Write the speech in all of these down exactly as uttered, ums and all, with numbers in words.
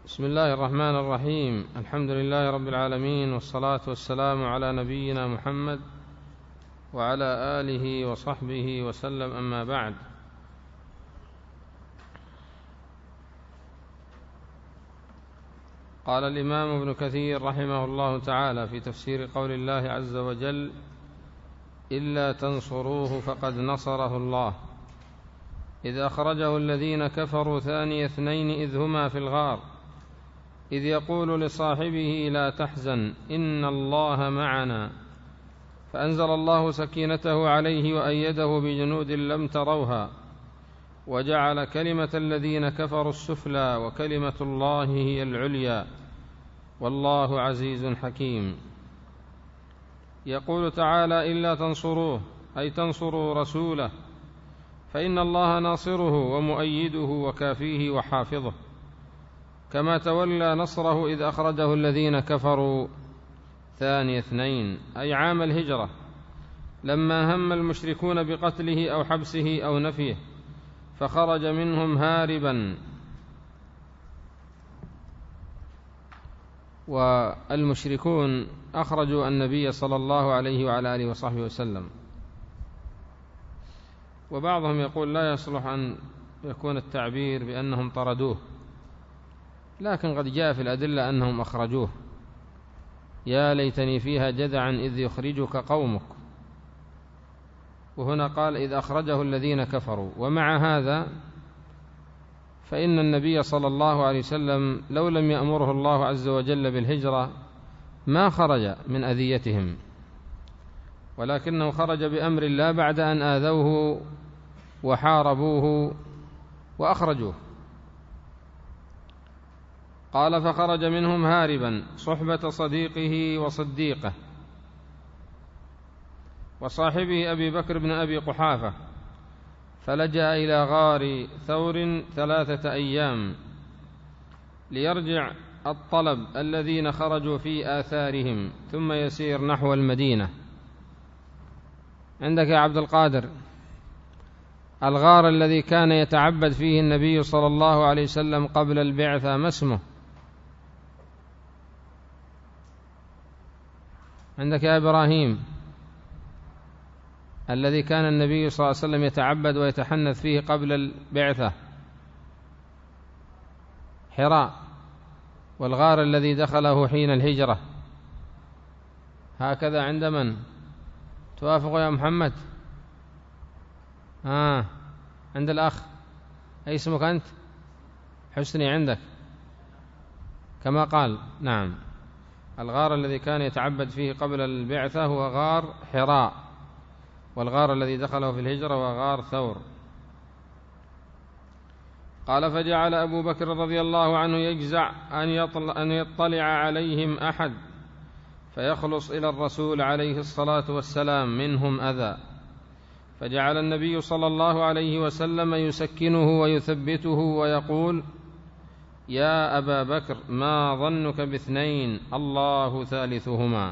بسم الله الرحمن الرحيم. الحمد لله رب العالمين، والصلاة والسلام على نبينا محمد وعلى آله وصحبه وسلم، أما بعد. قال الإمام ابن كثير رحمه الله تعالى في تفسير قول الله عز وجل: إلا تنصروه فقد نصره الله، إذ أخرجه الذين كفروا ثاني اثنين إذ هما في الغار إذ يقول لصاحبه لا تحزن إن الله معنا، فأنزل الله سكينته عليه وأيده بجنود لم تروها، وجعل كلمة الذين كفروا السفلى وكلمة الله هي العليا، والله عزيز حكيم. يقول تعالى: إلا تنصروه، أي تنصروا رسوله، فإن الله ناصره ومؤيده وكافيه وحافظه، كما تولى نصره إذ أخرجه الذين كفروا ثاني اثنين، أي عام الهجرة، لما هم المشركون بقتله أو حبسه أو نفيه، فخرج منهم هاربا. والمشركون أخرجوا النبي صلى الله عليه وعلى آله وصحبه وسلم، وبعضهم يقول لا يصلح أن يكون التعبير بأنهم طردوه، لكن قد جاء في الأدلة أنهم أخرجوه. يا ليتني فيها جذعا إذ يخرجك قومك، وهنا قال إذ أخرجه الذين كفروا. ومع هذا فإن النبي صلى الله عليه وسلم لو لم يأمره الله عز وجل بالهجرة ما خرج من أذيتهم، ولكنه خرج بأمر الله بعد أن آذوه وحاربوه وأخرجوه. قال: فخرج منهم هاربا صحبة صديقه وصديقه وصاحبه أبي بكر بن أبي قحافة، فلجأ إلى غار ثور ثلاثة أيام ليرجع الطلب الذين خرجوا في آثارهم، ثم يسير نحو المدينة. عندك يا عبد القادر الغار الذي كان يتعبد فيه النبي صلى الله عليه وسلم قبل البعثة ما اسمه؟ عندك يا إبراهيم الذي كان النبي صلى الله عليه وسلم يتعبد ويتحنث فيه قبل البعثة؟ حراء. والغار الذي دخله حين الهجرة هكذا عند من؟ توافق يا محمد؟ آه عند الأخ. أي اسمك أنت؟ حسني عندك كما قال. نعم، الغار الذي كان يتعبد فيه قبل البعثة هو غار حراء، والغار الذي دخله في الهجرة هو غار ثور. قال: فجعل أبو بكر رضي الله عنه يجزع أن يطلع عليهم أحد فيخلص إلى الرسول عليه الصلاة والسلام منهم أذى، فجعل النبي صلى الله عليه وسلم يسكنه ويثبته ويقول: يا أبا بكر ما ظنك باثنين الله ثالثهما.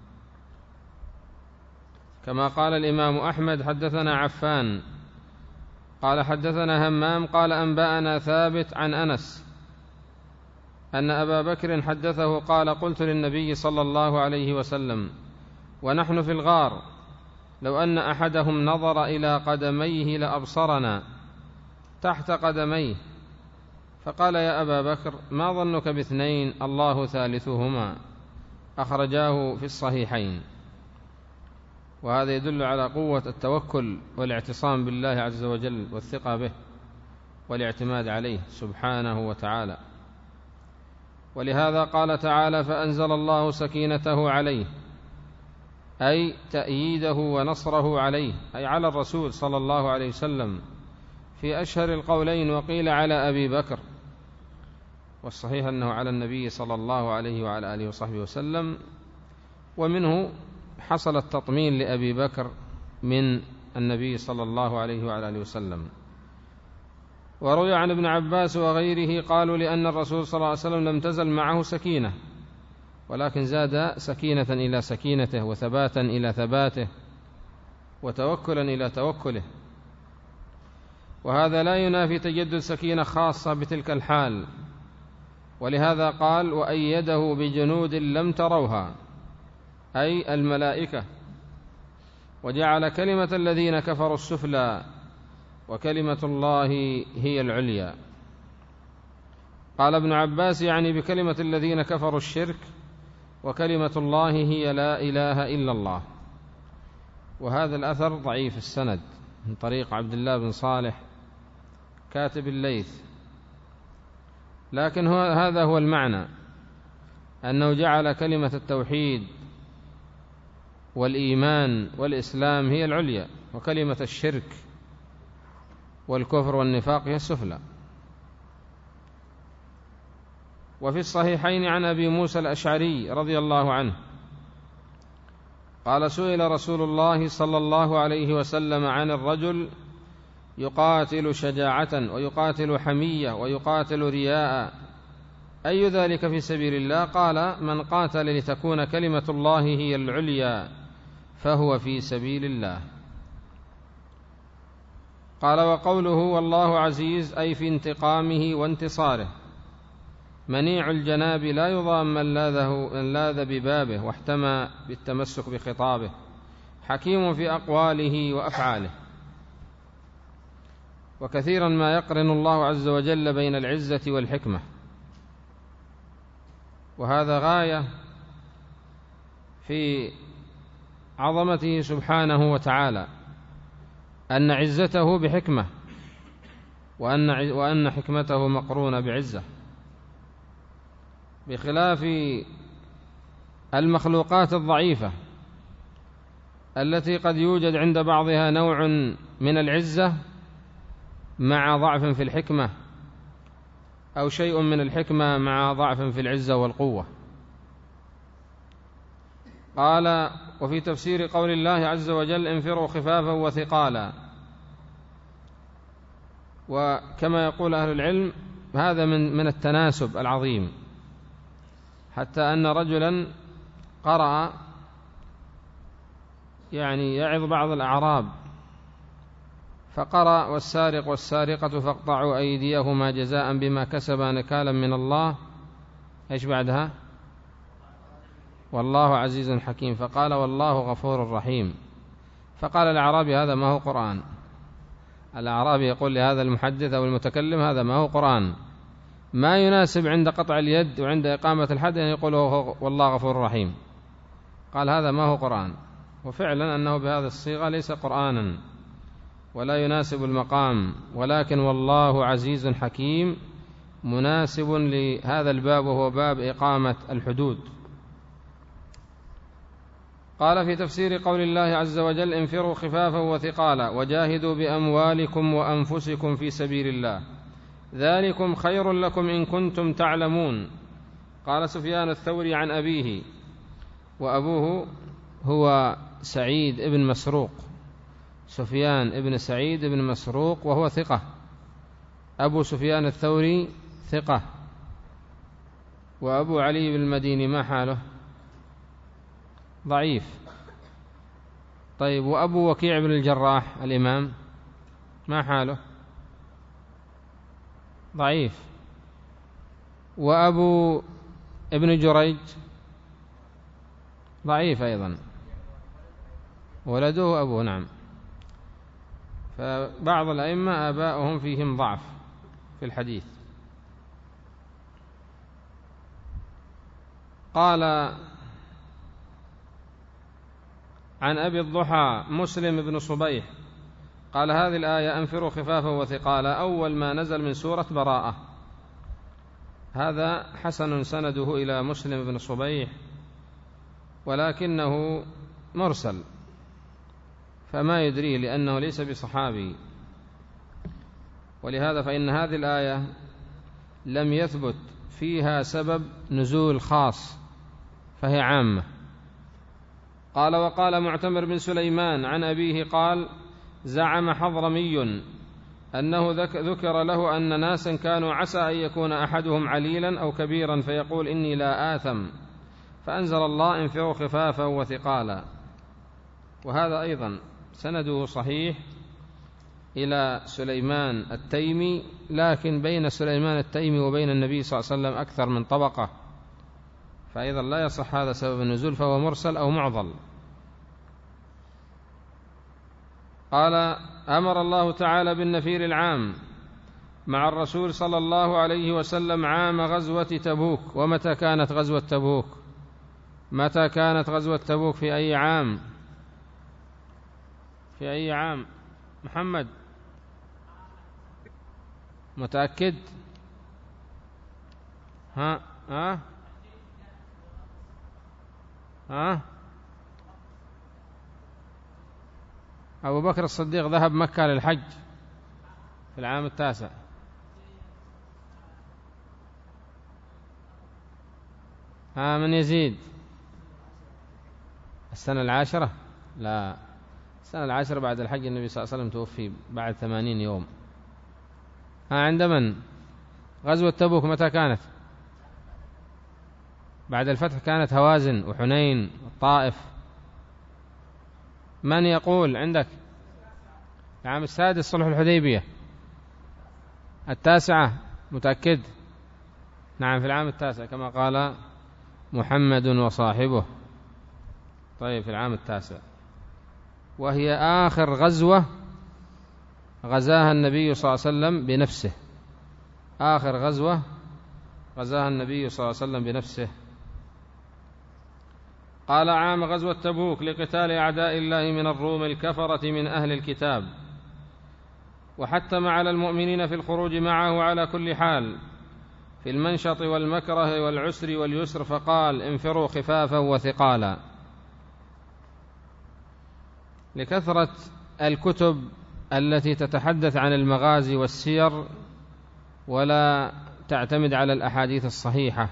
كما قال الإمام أحمد: حدثنا عفان قال حدثنا همام قال أنبأنا ثابت عن أنس أن أبا بكر حدثه قال: قلت للنبي صلى الله عليه وسلم ونحن في الغار: لو أن أحدهم نظر إلى قدميه لأبصرنا تحت قدميه، فقال: يا أبا بكر ما ظنك باثنين الله ثالثهما. أخرجاه في الصحيحين. وهذا يدل على قوة التوكل والاعتصام بالله عز وجل والثقة به والاعتماد عليه سبحانه وتعالى. ولهذا قال تعالى: فأنزل الله سكينته عليه، أي تأييده ونصره عليه، أي على الرسول صلى الله عليه وسلم في أشهر القولين، وقيل على أبي بكر، والصحيح أنه على النبي صلى الله عليه وعلى آله وصحبه وسلم. ومنه حصل التطمين لأبي بكر من النبي صلى الله عليه وعلى آله وسلم. وروي عن ابن عباس وغيره قالوا: لأن الرسول صلى الله عليه وسلم لم تزل معه سكينة، ولكن زاد سكينة إلى سكينته، وثباتا إلى ثباته، وتوكلا إلى توكله. وهذا لا ينافي تجدد سكينة خاصة بتلك الحال، ولهذا قال وأيده بجنود لم تروها، أي الملائكة، وجعل كلمة الذين كفروا السفلى وكلمة الله هي العليا. قال ابن عباس يعني بكلمة الذين كفروا الشرك، وكلمة الله هي لا إله إلا الله. وهذا الأثر ضعيف السند من طريق عبد الله بن صالح كاتب الليث، لكن هو هذا هو المعنى، أنه جعل كلمة التوحيد والإيمان والإسلام هي العليا، وكلمة الشرك والكفر والنفاق هي السفلى. وفي الصحيحين عن أبي موسى الأشعري رضي الله عنه قال سئل رسول الله صلى الله عليه وسلم عن الرجل يقاتل شجاعة ويقاتل حمية ويقاتل رياء، أي ذلك في سبيل الله؟ قال من قاتل لتكون كلمة الله هي العليا فهو في سبيل الله. قال وقوله والله عزيز أي في انتقامه وانتصاره، منيع الجناب لا يضام من لاذ ببابه واحتمى بالتمسك بخطابه، حكيم في أقواله وأفعاله. وكثيرا ما يقرن الله عز وجل بين العزة والحكمة، وهذا غاية في عظمته سبحانه وتعالى، أن عزته بحكمة، وأن وأن حكمته مقرونة بعزة، بخلاف المخلوقات الضعيفة التي قد يوجد عند بعضها نوع من العزة مع ضعف في الحكمة، أو شيء من الحكمة مع ضعف في العزة والقوة. قال وفي تفسير قول الله عز وجل انفروا خفافا وثقالا، وكما يقول أهل العلم هذا من من التناسب العظيم، حتى أن رجلا قرأ يعني يعظ بعض الأعراب فقرأ والسارق والسارقة فاقطعوا أيديهما جزاء بما كسبا نكالا من الله، إيش بعدها؟ والله عزيز حكيم، فقال والله غفور رحيم. فقال الأعرابي هذا ما هو قرآن. الأعرابي يقول لهذا المحدث أو المتكلم هذا ما هو قرآن، ما يناسب عند قطع اليد وعند إقامة الحد أن يقول والله غفور رحيم. قال هذا ما هو قرآن، وفعلا أنه بهذه الصيغة ليس قرآنا ولا يناسب المقام، ولكن والله عزيز حكيم مناسب لهذا الباب، وهو باب إقامة الحدود. قال في تفسير قول الله عز وجل انفروا خفافا وثقالا وجاهدوا بأموالكم وأنفسكم في سبيل الله ذلكم خير لكم إن كنتم تعلمون. قال سفيان الثوري عن أبيه، وأبوه هو سعيد بن مسروق، سفيان ابن سعيد بن مسروق، وهو ثقة. أبو سفيان الثوري ثقة. وأبو علي بن المديني ما حاله؟ ضعيف. طيب وأبو وكيع بن الجراح الإمام ما حاله؟ ضعيف. وأبو ابن جريج ضعيف أيضا، ولده أبوه نعم. فبعض الأئمة آباؤهم فيهم ضعف في الحديث. قال عن أبي الضحى مسلم بن صبيح قال هذه الآية أنفروا خفافا وثقالا أول ما نزل من سورة براءة. هذا حسن سنده إلى مسلم بن صبيح، ولكنه مرسل فما يدري لأنه ليس بصحابي، ولهذا فإن هذه الآية لم يثبت فيها سبب نزول خاص فهي عامة. قال وقال معتمر بن سليمان عن أبيه قال زعم حضرمي أنه ذكر له أن ناسا كانوا عسى أن يكون أحدهم عليلا أو كبيرا فيقول إني لا آثم، فأنزل الله انفروا خفافا وثقالا. وهذا أيضا سنده صحيح إلى سليمان التيمي لكن بين سليمان التيمي وبين النبي صلى الله عليه وسلم أكثر من طبقة، فأيضا لا يصح هذا سبب النزول، فهو مرسل أو معضل. قال: أمر الله تعالى بالنفير العام مع الرسول صلى الله عليه وسلم عام غزوة تبوك. ومتى كانت غزوة تبوك؟ متى كانت غزوة تبوك؟ في أي عام؟ في أي عام محمد؟ متأكد؟ ها ها ها أبو بكر الصديق ذهب مكة للحج في العام التاسع. ها من يزيد؟ السنة العاشرة؟ لا، السنة العاشرة بعد الحج، النبي صلى الله عليه وسلم توفي بعد ثمانين يوم. ها عند من؟ غزوة تبوك متى كانت؟ بعد الفتح، كانت هوازن وحنين والطائف. من يقول عندك؟ العام السادس صلح الحديبية. التاسعة؟ متأكد؟ نعم، في العام التاسع كما قال محمد وصاحبه. طيب، في العام التاسع، وهي آخر غزوة غزاها النبي صلى الله عليه وسلم بنفسه. آخر غزوة غزاها النبي صلى الله عليه وسلم بنفسه. قال: عام غزوة تبوك لقتال أعداء الله من الروم الكفرة من أهل الكتاب، وحتم على المؤمنين في الخروج معه على كل حال، في المنشط والمكره والعسر واليسر، فقال: انفروا خفافا وثقالا. لكثرة الكتب التي تتحدث عن المغازي والسير ولا تعتمد على الأحاديث الصحيحة،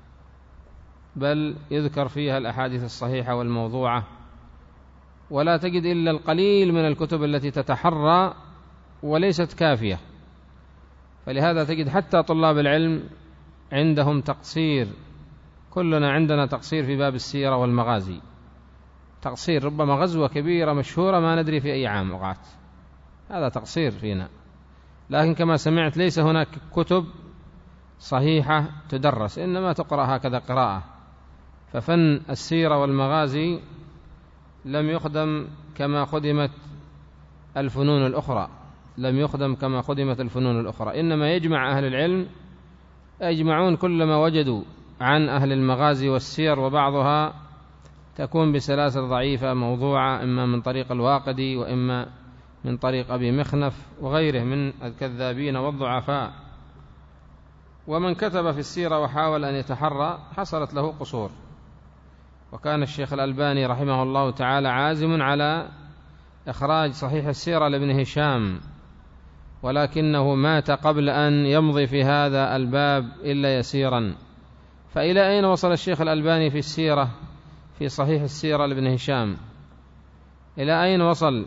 بل يذكر فيها الأحاديث الصحيحة والموضوعة، ولا تجد إلا القليل من الكتب التي تتحرى وليست كافية. فلهذا تجد حتى طلاب العلم عندهم تقصير. كلنا عندنا تقصير في باب السيرة والمغازي، تقصير، ربما غزوة كبيرة مشهورة ما ندري في أي عام وقعت، هذا تقصير فينا. لكن كما سمعت ليس هناك كتب صحيحة تدرس، إنما تقرأ هكذا قراءة. ففن السيرة والمغازي لم يخدم كما خدمت الفنون الأخرى، لم يخدم كما خدمت الفنون الأخرى. إنما يجمع أهل العلم، يجمعون كل ما وجدوا عن أهل المغازي والسير، وبعضها تكون بسلاسل ضعيفة موضوعة، إما من طريق الواقدي وإما من طريق أبي مخنف وغيره من الكذابين والضعفاء. ومن كتب في السيرة وحاول أن يتحرى حصلت له قصور. وكان الشيخ الألباني رحمه الله تعالى عازم على إخراج صحيح السيرة لابن هشام، ولكنه مات قبل أن يمضي في هذا الباب إلا يسيرا. فإلى أين وصل الشيخ الألباني في السيرة، في صحيح السيرة لابن هشام؟ إلى أين وصل؟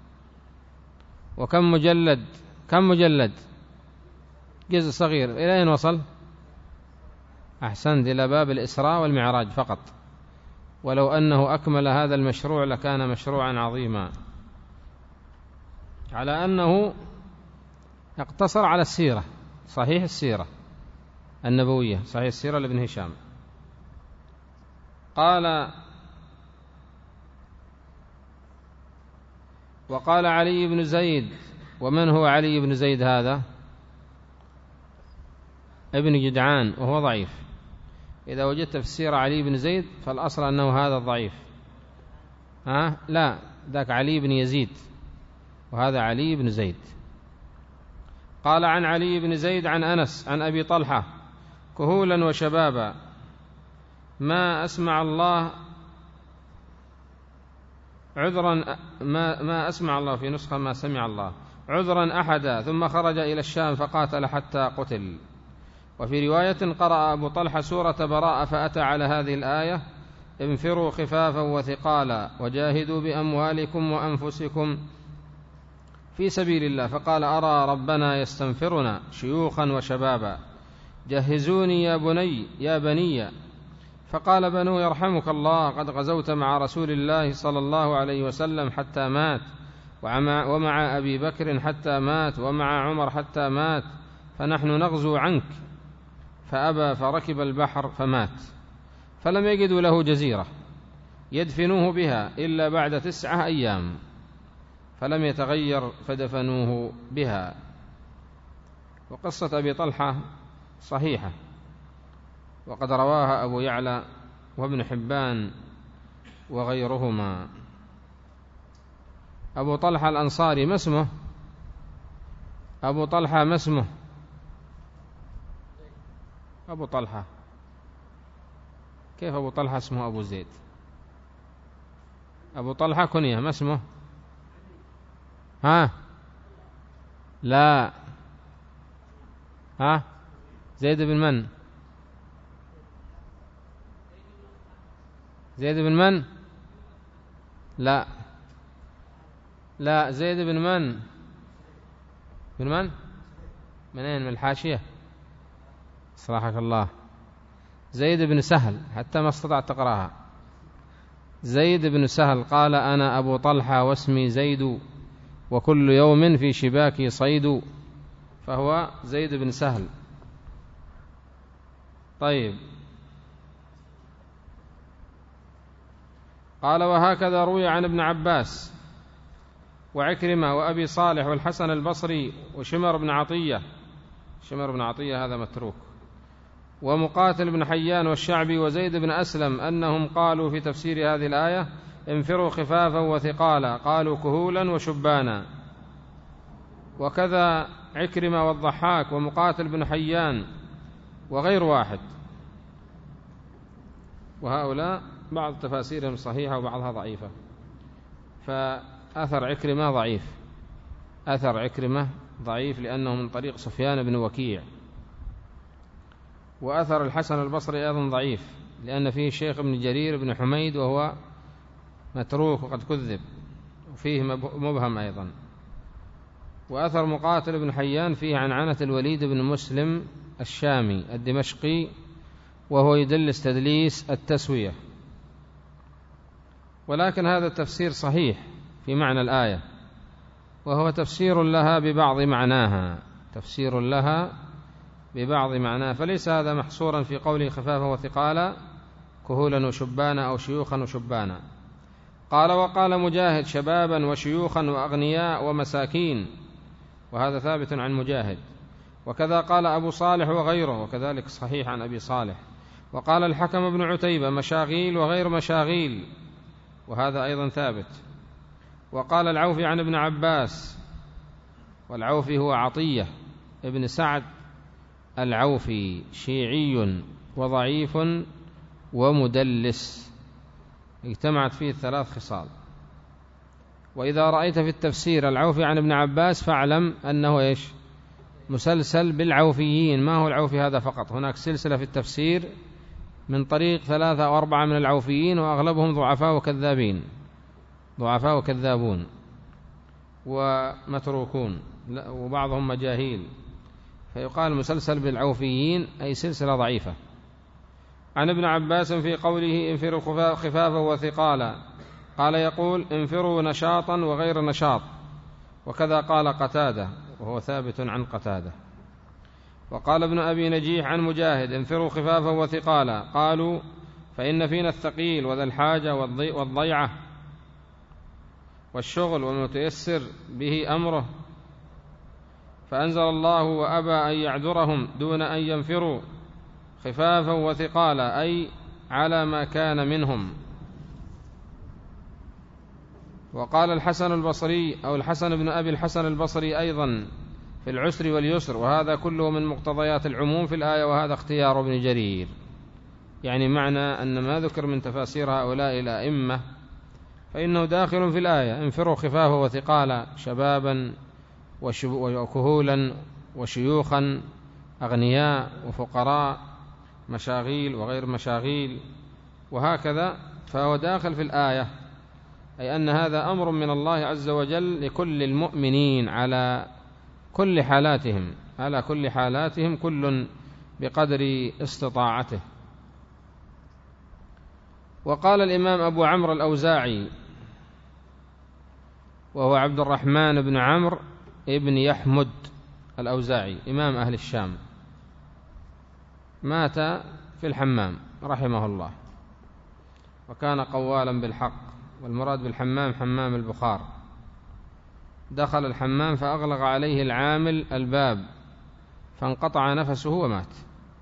وكم مجلد؟ كم مجلد؟ جزء صغير. إلى أين وصل؟ أحسنت، إلى باب الإسراء والمعراج فقط. ولو أنه أكمل هذا المشروع لكان مشروعا عظيما، على أنه اقتصر على السيرة، صحيح السيرة النبوية، صحيح السيرة لابن هشام. قال: وقال علي بن زيد. ومن هو علي بن زيد هذا؟ ابن جدعان، وهو ضعيف. إذا وجدت في السيرة علي بن زيد فالأصل أنه هذا الضعيف. ها؟ لا، ذاك علي بن يزيد، وهذا علي بن زيد. قال: عن علي بن زيد عن أنس عن أبي طلحة: كهولا وشبابا ما أسمع الله عذرا ما, ما أسمع الله، في نسخة ما سمع الله عذرا أحدا، ثم خرج إلى الشام فقاتل حتى قتل. وفي رواية: قرأ أبو طلحة سورة براءة فأتى على هذه الآية: انفروا خفافا وثقالا وجاهدوا بأموالكم وأنفسكم في سبيل الله، فقال: أرى ربنا يستنفرنا شيوخا وشبابا، جهزوني يا بني يا بني. فقال بنو: يرحمك الله، قد غزوت مع رسول الله صلى الله عليه وسلم حتى مات، ومع أبي بكر حتى مات، ومع عمر حتى مات، فنحن نغزو عنك، فأبى فركب البحر فمات، فلم يجدوا له جزيرة يدفنوه بها إلا بعد تسعة أيام، فلم يتغير فدفنوه بها. وقصة أبي طلحة صحيحة، وقد رواها أبو يعلى وابن حبان وغيرهما. أبو طلحة الأنصاري ما اسمه؟ أبو طلحة ما اسمه؟ أبو طلحة كيف أبو طلحة اسمه أبو زيد؟ أبو طلحة كنية، ما اسمه؟ ها لا، ها زيد بن من؟ زيد بن من؟ لا لا، زيد بن من؟ بن من؟ منين؟ من الحاشية، صلاحك الله. زيد بن سهل، حتى ما استطعت تقرأها. زيد بن سهل قال: أنا أبو طلحة واسمي زيد، وكل يوم في شباكي صيد. فهو زيد بن سهل. طيب، قال: وهكذا روي عن ابن عباس وعكرمة وأبي صالح والحسن البصري وشمر بن عطية. شمر بن عطية هذا متروك. ومقاتل بن حيان والشعبي وزيد بن أسلم أنهم قالوا في تفسير هذه الآية: انفروا خفافا وثقالا، قالوا كهولا وشبانا. وكذا عكرمة والضحاك ومقاتل بن حيان وغير واحد. وهؤلاء بعض تفاسيرهم صحيحة وبعضها ضعيفة. فأثر عكرمة ضعيف، أثر عكرمة ضعيف لأنه من طريق سفيان بن وكيع. وأثر الحسن البصري أيضا ضعيف لأن فيه الشيخ ابن جرير بن حميد وهو متروك وقد كذب، وفيه مبهم أيضا. وأثر مقاتل بن حيان فيه عنعنة الوليد بن مسلم الشامي الدمشقي، وهو يدلس تدليس التسوية. ولكن هذا التفسير صحيح في معنى الآية، وهو تفسير لها ببعض معناها، تفسير لها ببعض معناها، فليس هذا محصورا في قوله خفافا وثقالا كهولا وشبانا أو شيوخا وشبانا. قال: وقال مجاهد: شبابا وشيوخا وأغنياء ومساكين، وهذا ثابت عن مجاهد. وكذا قال أبو صالح وغيره، وكذلك صحيح عن أبي صالح. وقال الحكم بن عتيبة: مشاغيل وغير مشاغيل، وهذا أيضا ثابت. وقال العوفي عن ابن عباس، والعوفي هو عطية ابن سعد العوفي، شيعي وضعيف ومدلس، اجتمعت فيه الثلاث خصال. وإذا رأيت في التفسير العوفي عن ابن عباس فاعلم أنه إيش؟ مسلسل بالعوفيين، ما هو العوفي هذا فقط، هناك سلسلة في التفسير من طريق ثلاثة أو أربعة من العوفيين، وأغلبهم ضعفاء وكذابين، ضعفاء وكذابون ومتروكون، وبعضهم مجاهيل، فيقال مسلسل بالعوفيين أي سلسلة ضعيفة. عن ابن عباس في قوله: انفروا خفافا وثقالا، قال: يقول: انفروا نشاطا وغير نشاط. وكذا قال قتادة، وهو ثابت عن قتادة. وقال ابن أبي نجيح عن مجاهد: انفروا خفافا وثقالا، قالوا: فإن فينا الثقيل وذا الحاجة والضيعة والشغل والمتيسر به أمره، فأنزل الله: وأبى أن يعذرهم دون أن ينفروا خفافا وثقالا، أي على ما كان منهم. وقال الحسن البصري أو الحسن بن أبي الحسن البصري أيضا: في العسر واليسر، وهذا كله من مقتضيات العموم في الآية، وهذا اختيار ابن جرير. يعني معنى أن ما ذكر من تفاسير هؤلاء الأئمة فإنه داخل في الآية: انفروا خفافا وثقالا، شبابا وكهولا وشيوخا، أغنياء وفقراء، مشاغيل وغير مشاغيل، وهكذا. فهو داخل في الآية، أي أن هذا أمر من الله عز وجل لكل المؤمنين على كل حالاتهم، على كل حالاتهم، كل بقدر استطاعته. وقال الإمام أبو عمرو الأوزاعي، وهو عبد الرحمن بن عمرو ابن يحمد الأوزاعي إمام أهل الشام، مات في الحمام رحمه الله، وكان قوالا بالحق، والمراد بالحمام حمام البخار. دخل الحمام فأغلق عليه العامل الباب فانقطع نفسه ومات.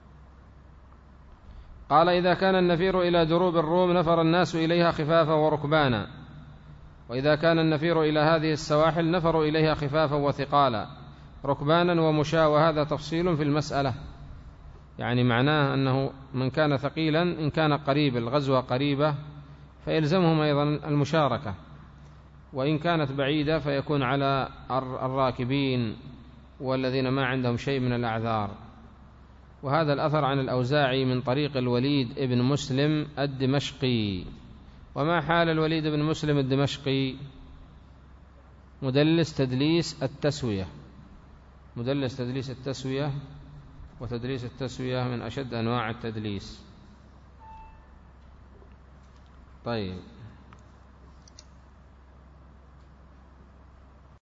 قال: إذا كان النفير إلى دروب الروم نفر الناس إليها خفافا وركبانا، وإذا كان النفير إلى هذه السواحل نفروا إليها خفافا وثقالا ركبانا ومشاة. وهذا تفصيل في المسألة، يعني معناه أنه من كان ثقيلا إن كان قريب الغزوة قريبة فيلزمهم أيضا المشاركة، وإن كانت بعيدة فيكون على الراكبين والذين ما عندهم شيء من الأعذار. وهذا الأثر عن الأوزاعي من طريق الوليد ابن مسلم الدمشقي. وما حال الوليد بن مسلم الدمشقي؟ مدلس تدليس التسوية، مدلس تدليس التسوية، وتدليس التسوية من أشد أنواع التدليس. طيب.